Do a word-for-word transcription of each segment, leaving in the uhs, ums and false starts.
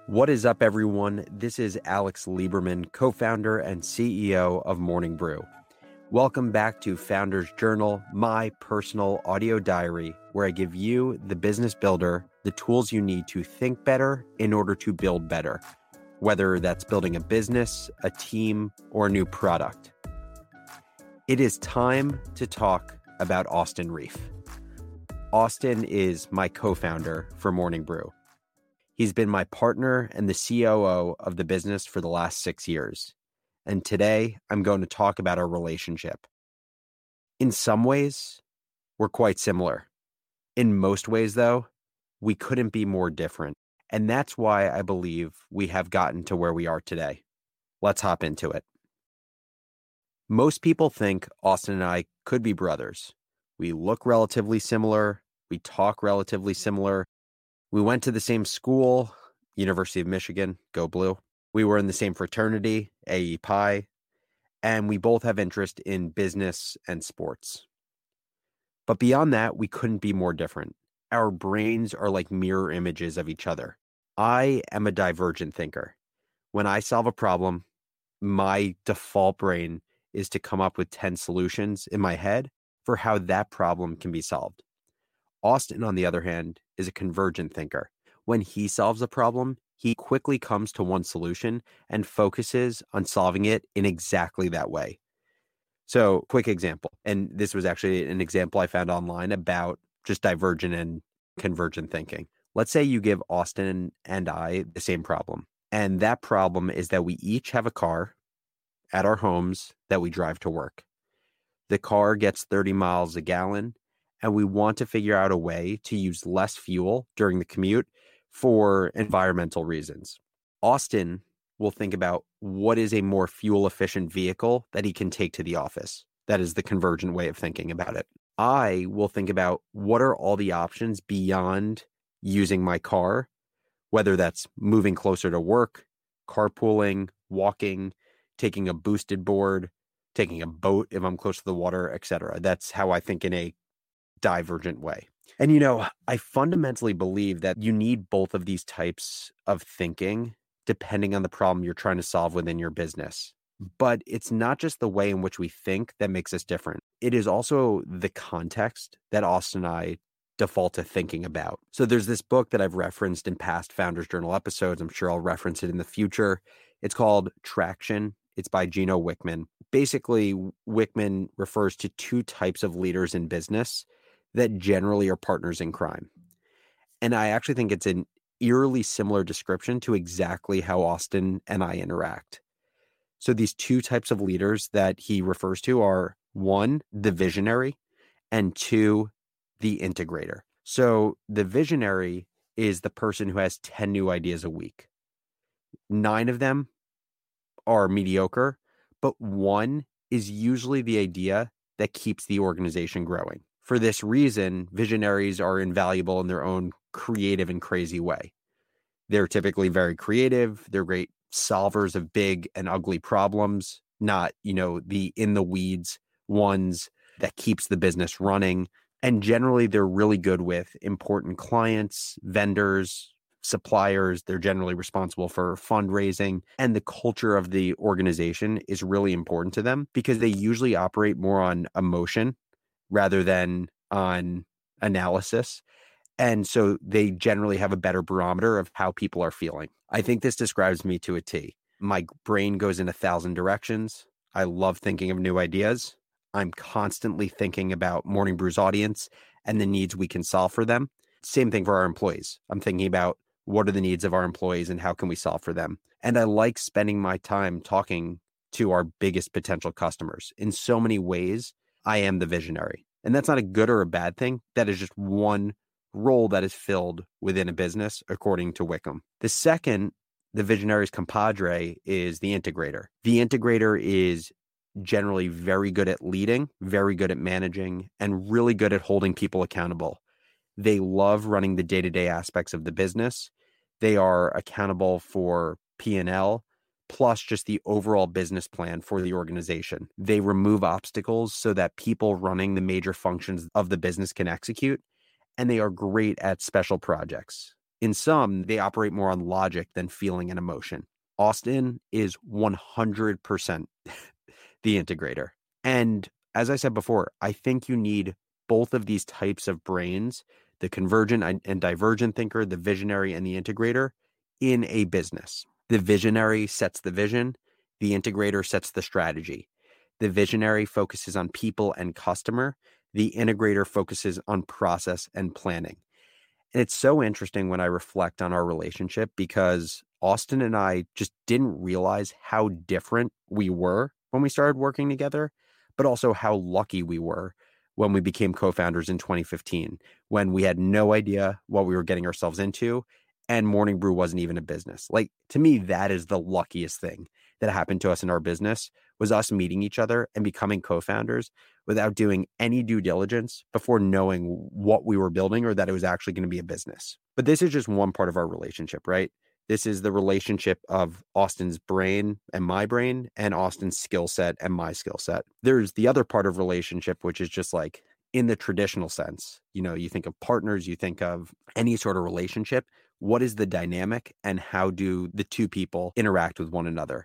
What is up, everyone? This is Alex Lieberman, co-founder and C E O of Morning Brew. Welcome back to Founders Journal, my personal audio diary, where I give you, the business builder, the tools you need to think better in order to build better, whether that's building a business, a team, or a new product. It is time to talk about Austin Reef. Austin is my co-founder for Morning Brew. He's been my partner and the C O O of the business for the last six years. And today I'm going to talk about our relationship. In some ways, we're quite similar. In most ways, though, we couldn't be more different. And that's why I believe we have gotten to where we are today. Let's hop into it. Most people think Austin and I could be brothers. We look relatively similar. We talk relatively similar. We went to the same school, University of Michigan, go blue. We were in the same fraternity, A E Pi, and we both have interest in business and sports. But beyond that, we couldn't be more different. Our brains are like mirror images of each other. I am a divergent thinker. When I solve a problem, my default brain is to come up with ten solutions in my head for how that problem can be solved. Austin, on the other hand, is a convergent thinker. When he solves a problem, he quickly comes to one solution and focuses on solving it in exactly that way. So, quick example, and this was actually an example I found online about just divergent and convergent thinking. Let's say you give Austin and I the same problem, and that problem is that we each have a car at our homes that we drive to work. The car gets thirty miles a gallon, and we want to figure out a way to use less fuel during the commute for environmental reasons. Austin will think about what is a more fuel-efficient vehicle that he can take to the office. That is the convergent way of thinking about it. I will think about what are all the options beyond using my car, whether that's moving closer to work, carpooling, walking, taking a boosted board, taking a boat if I'm close to the water, et cetera. That's how I think in a divergent way. And, you know, I fundamentally believe that you need both of these types of thinking depending on the problem you're trying to solve within your business. But it's not just the way in which we think that makes us different. It is also the context that Austin and I default to thinking about. So there's this book that I've referenced in past Founders Journal episodes. I'm sure I'll reference it in the future. It's called Traction. It's by Gino Wickman. Basically, Wickman refers to two types of leaders in business that generally are partners in crime. And I actually think it's an eerily similar description to exactly how Austin and I interact. So these two types of leaders that he refers to are, one, the visionary, and two, the integrator. So the visionary is the person who has ten new ideas a week. Nine of them are mediocre, but one is usually the idea that keeps the organization growing. For this reason, visionaries are invaluable in their own creative and crazy way. They're typically very creative. They're great solvers of big and ugly problems, not, you know, the in the weeds ones that keeps the business running. And generally, they're really good with important clients, vendors, suppliers. They're generally responsible for fundraising, and the culture of the organization is really important to them because they usually operate more on emotion rather than on analysis. And so they generally have a better barometer of how people are feeling. I think this describes me to a T. My brain goes in a thousand directions. I love thinking of new ideas. I'm constantly thinking about Morning Brew's audience and the needs we can solve for them. Same thing for our employees. I'm thinking about what are the needs of our employees and how can we solve for them? And I like spending my time talking to our biggest potential customers. In so many ways, I am the visionary. And that's not a good or a bad thing. That is just one role that is filled within a business, according to Wickham. The second, the visionary's compadre, is the integrator. The integrator is generally very good at leading, very good at managing, and really good at holding people accountable. They love running the day-to-day aspects of the business. They are accountable for P and L, plus just the overall business plan for the organization. They remove obstacles so that people running the major functions of the business can execute, and they are great at special projects. In some, they operate more on logic than feeling and emotion. Austin is one hundred percent the integrator. And as I said before, I think you need both of these types of brains, the convergent and divergent thinker, the visionary and the integrator, in a business. The visionary sets the vision, the integrator sets the strategy. The visionary focuses on people and customer, the integrator focuses on process and planning. And it's so interesting when I reflect on our relationship because Austin and I just didn't realize how different we were when we started working together, but also how lucky we were when we became co-founders in twenty fifteen, when we had no idea what we were getting ourselves into and Morning Brew wasn't even a business. Like, to me, that is the luckiest thing that happened to us in our business, was us meeting each other and becoming co-founders without doing any due diligence before knowing what we were building or that it was actually going to be a business. But this is just one part of our relationship, right? This is the relationship of Austin's brain and my brain, and Austin's skill set and my skill set. There's the other part of relationship, which is just like in the traditional sense. You know, you think of partners, you think of any sort of relationship. What is the dynamic and how do the two people interact with one another?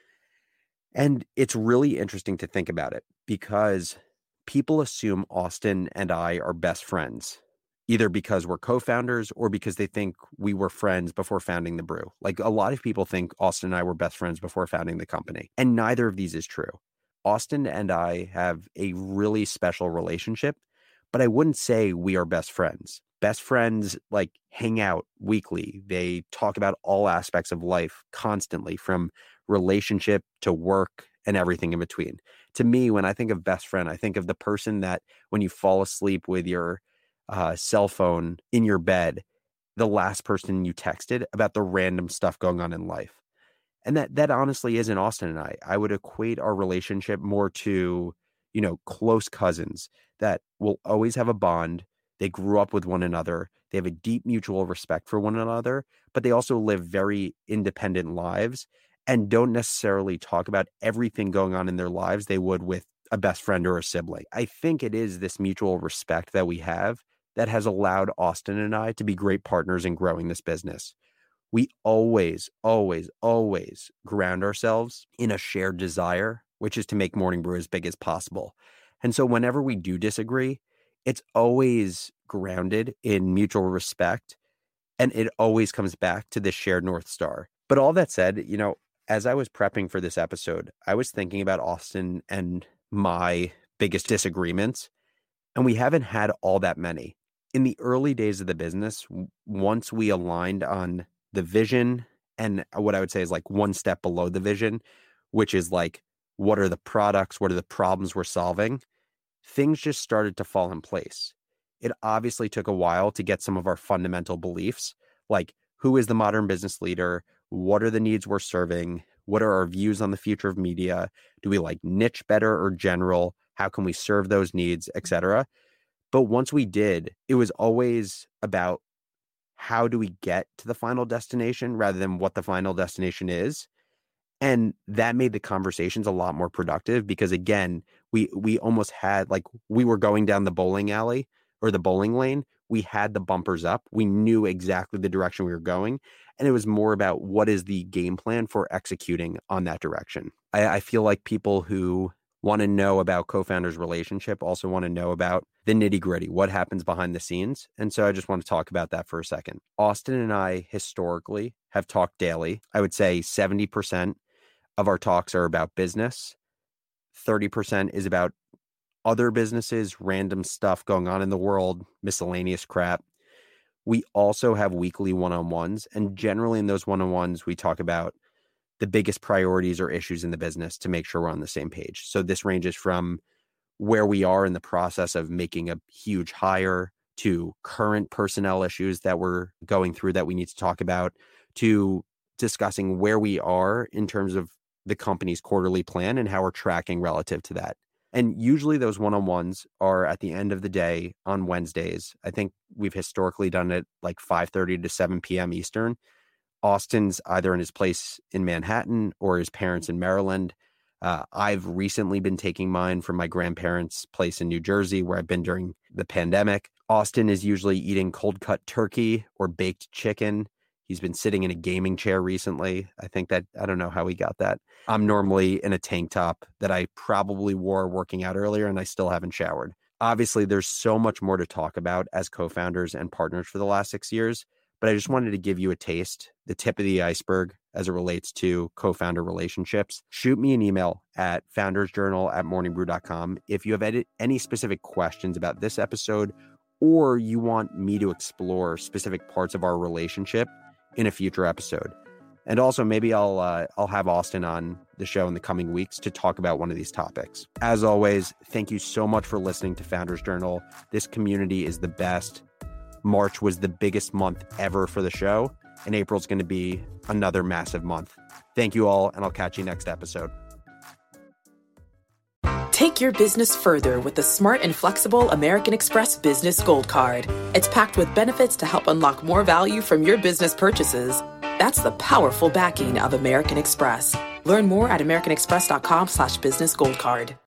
And it's really interesting to think about it because people assume Austin and I are best friends, either because we're co-founders or because they think we were friends before founding the brew. Like, a lot of people think Austin and I were best friends before founding the company, and neither of these is true. Austin and I have a really special relationship, but I wouldn't say we are best friends. Best friends like hang out weekly. They talk about all aspects of life constantly, from relationship to work and everything in between. To me, when I think of best friend, I think of the person that when you fall asleep with your uh, cell phone in your bed, the last person you texted about the random stuff going on in life. And that that honestly isn't Austin and I. I would equate our relationship more to, you know, close cousins that will always have a bond. They grew up with one another. They have a deep mutual respect for one another, but they also live very independent lives and don't necessarily talk about everything going on in their lives they would with a best friend or a sibling. I think it is this mutual respect that we have that has allowed Austin and I to be great partners in growing this business. We always, always, always ground ourselves in a shared desire, which is to make Morning Brew as big as possible. And so whenever we do disagree, it's always grounded in mutual respect, and it always comes back to this shared North Star. But all that said, you know, as I was prepping for this episode, I was thinking about Austin and my biggest disagreements, and we haven't had all that many. In the early days of the business, once we aligned on the vision and what I would say is like one step below the vision, which is like, what are the products? What are the problems we're solving? Things just started to fall in place. It obviously took a while to get some of our fundamental beliefs, like who is the modern business leader? What are the needs we're serving? What are our views on the future of media? Do we like niche better or general? How can we serve those needs, et cetera? But once we did, it was always about how do we get to the final destination rather than what the final destination is. And that made the conversations a lot more productive because, again, we we almost had like we were going down the bowling alley or the bowling lane. We had the bumpers up. We knew exactly the direction we were going. And it was more about what is the game plan for executing on that direction. I, I feel like people who want to know about co-founders' relationship also want to know about the nitty gritty, what happens behind the scenes. And so I just want to talk about that for a second. Austin and I historically have talked daily. I would say seventy percent of our talks are about business. thirty percent is about other businesses, random stuff going on in the world, miscellaneous crap. We also have weekly one-on-ones. And generally in those one-on-ones, we talk about the biggest priorities or issues in the business to make sure we're on the same page. So this ranges from where we are in the process of making a huge hire to current personnel issues that we're going through that we need to talk about, to discussing where we are in terms of the company's quarterly plan and how we're tracking relative to that. And usually those one-on-ones are at the end of the day on Wednesdays. I think we've historically done it like five thirty to seven p.m. Eastern. Austin's either in his place in Manhattan or his parents in Maryland. Uh, I've recently been taking mine from my grandparents' place in New Jersey, where I've been during the pandemic. Austin is usually eating cold cut turkey or baked chicken. He's been sitting in a gaming chair recently. I think that, I don't know how he got that. I'm normally in a tank top that I probably wore working out earlier, and I still haven't showered. Obviously, there's so much more to talk about as co-founders and partners for the last six years, but I just wanted to give you a taste, the tip of the iceberg as it relates to co-founder relationships. Shoot me an email at foundersjournal at morning brew dot com if you have ed- any specific questions about this episode, or you want me to explore specific parts of our relationship in a future episode. And also maybe I'll uh, I'll have Austin on the show in the coming weeks to talk about one of these topics. As always, thank you so much for listening to Founders Journal. This community is the best. March was the biggest month ever for the show, and April's going to be another massive month. Thank you all, and I'll catch you next episode. Take your business further with the smart and flexible American Express Business Gold Card. It's packed with benefits to help unlock more value from your business purchases. That's the powerful backing of American Express. Learn more at americanexpress.com slash business gold card.